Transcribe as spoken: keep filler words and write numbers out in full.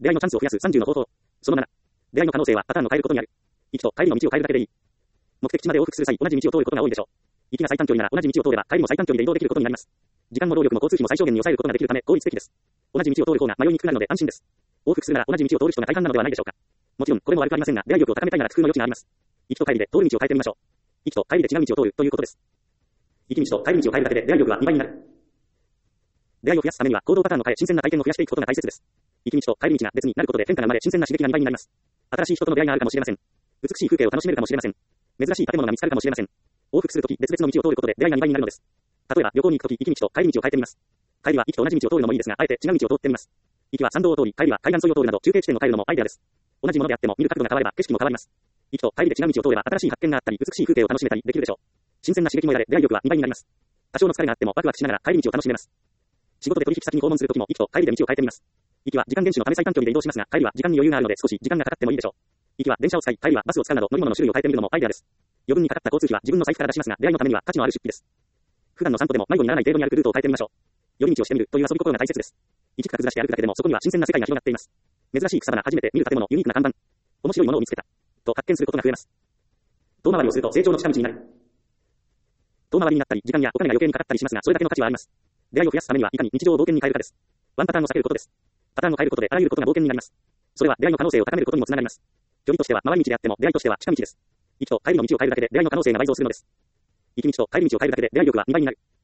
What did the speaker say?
出会いのチャンスを増やすさんじゅうの方法。そのなな、出会いの可能性はパターンを変えることにある。行きと帰りの道を変えるだけでいい。目的地まで往復する際、同じ道を通ることが多いでしょう。行きが最短距離なら同じ道を通れば帰りも最短距離で移動できることになります。時間も労力も交通費も最小限に抑えることができるため効率的です。同じ道を通る方が迷いにくくなるので安心です。往復するなら同じ道を通る人が大半なのではないでしょうか。もちろんこれも悪くありませんが、出会い力を高めたいなら工夫の余地があります。行きと帰りで通る道を変えてみましょう。行きと帰りで違う道を通るということです。行き道と帰り道を変えるだけで出会い力はにばいになる。出会いを増やすためには行動パターンを変え、新鮮な体験を増やしていくことが大切です。行き道と帰り道が別になることで変化が生まれ、新鮮な刺激がにばいになります。新しい人との出会いがあるかもしれません。美しい風景を楽しめるかもしれません。珍しい建物が見つかるかもしれません。往復するとき別々の道を通ることで出会いがにばいになるのです。例えば旅行に行くとき、行き道と帰り道を変えてみます。帰りは行きと同じ道を通るのもいいですが、あえて違う道を通ってみます。行きは山道を通り、帰りは海岸沿いを通るなど中継地点を変えるのもアイデアです。同じものであっても見る角度が変われば景色も変わります。行きと帰りで違う道を通れば新しい発見があったり、美しい風景を楽しめたりできるでしょう。新鮮な刺激も得られ、出会い力はにばいになります。多少の疲れがあってもワクワクしながら帰り道を楽しめます。仕事で取引先に訪問するときも行きと帰りで道を変えてみます。行きは時間厳守のため最短距離で移動しますが、帰りは時間に余裕があるので少し時間がかかってもいいでしょう。行きは電車を使い、帰りはバスを使うなど乗り物の種類を変えてみるのもアイデアです。余分にかかった交通費は自分の財布から出しますが、出会いのためには価値のある出費です。普段の散歩でも迷子にならない程度に歩くルートを変えてみましょう。寄り道をしてみるという遊び心が大切です。一区画ずらして歩くだけでもそこには新鮮な世界が広がっています。珍しい草花、初めて見る建物、ユニークな看板、面白いものを見つけたと発見することが増えます。遠回りをすると成長の近道になる。遠回りになったり、時間やお金が余計にかかったりしますが、それだけの価値はあります。出会いを増やすためにはいかに日常を冒険に変えるかです。ワンパターンを避けることです。パターンを変えることであらゆることが冒険になります。それは出会いの可能性を高めることにもつながります。距離としては回り道であっても出会いとしては近道です。行きと帰りの道を変えるだけで出会いの可能性が倍増するのです。行き道と帰り道を変えるだけで出会い力はにばいになる。